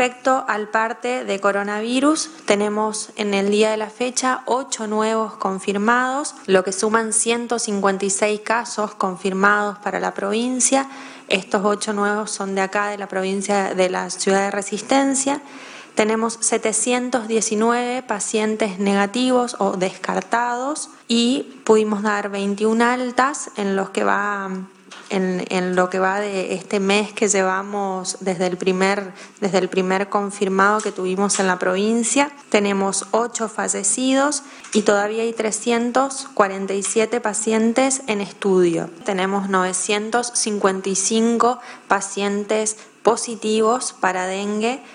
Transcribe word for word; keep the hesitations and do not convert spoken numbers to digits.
respecto al parte de coronavirus, tenemos en el día de la fecha ocho nuevos confirmados, lo que suman ciento cincuenta y seis casos confirmados para la provincia. Estos ocho nuevos son de acá, de la provincia de la ciudad de Resistencia. Tenemos setecientos diecinueve pacientes negativos o descartados y pudimos dar veintiún altas en los que va en, en lo que va de este mes que llevamos desde el primer desde el primer confirmado que tuvimos en la provincia. Tenemos ocho fallecidos y todavía hay trescientos cuarenta y siete pacientes en estudio. Tenemos novecientos cincuenta y cinco pacientes positivos para dengue.